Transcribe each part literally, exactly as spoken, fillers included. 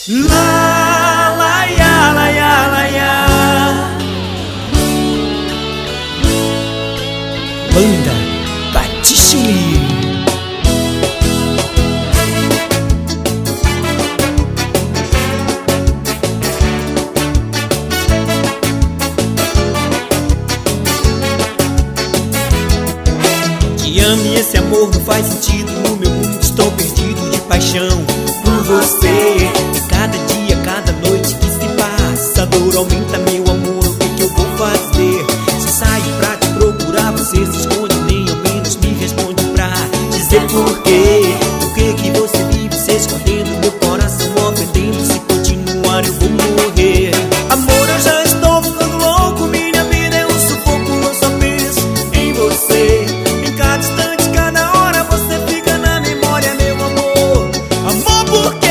Lá, lá, ia, lá, ia, lá, ia. Banda Batistini. Te amo e esse amor não faz sentido. No meu mundo estou perdido de paixão por você. Cada dia, cada noite que se passa, a dor aumenta, meu amor, o que que eu vou fazer? Se saio pra te procurar, você se esconde, nem ao menos me responde pra dizer por quê. Por que que você vive se escondendo, meu coração ofendendo? Se continuar eu vou morrer. Amor, eu já estou ficando louco, minha vida é um sufoco, eu só penso em você. Em cada instante, cada hora, você fica na memória, meu amor. Amor, por quê?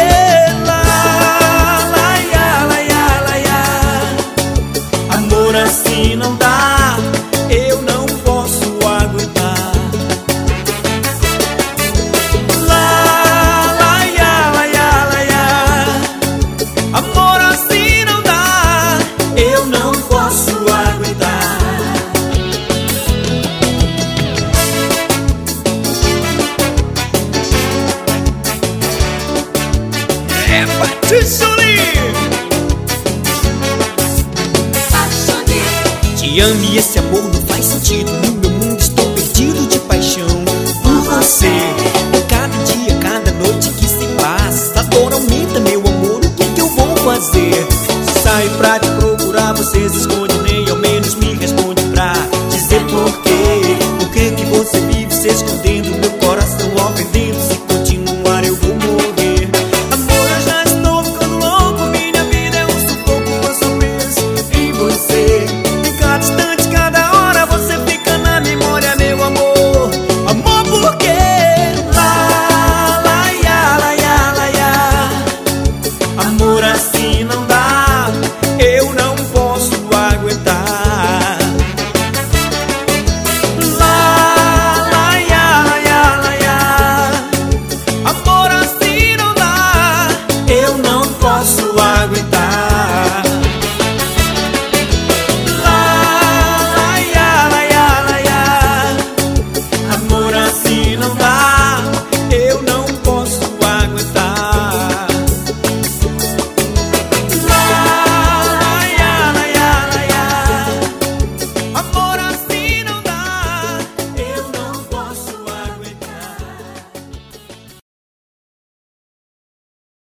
Assim não dá, eu não posso aguentar. Lá, lá, ia, lá, ia, lá, ia. Amor, assim não dá, eu não posso aguentar. É Batistini. Te amo e esse amor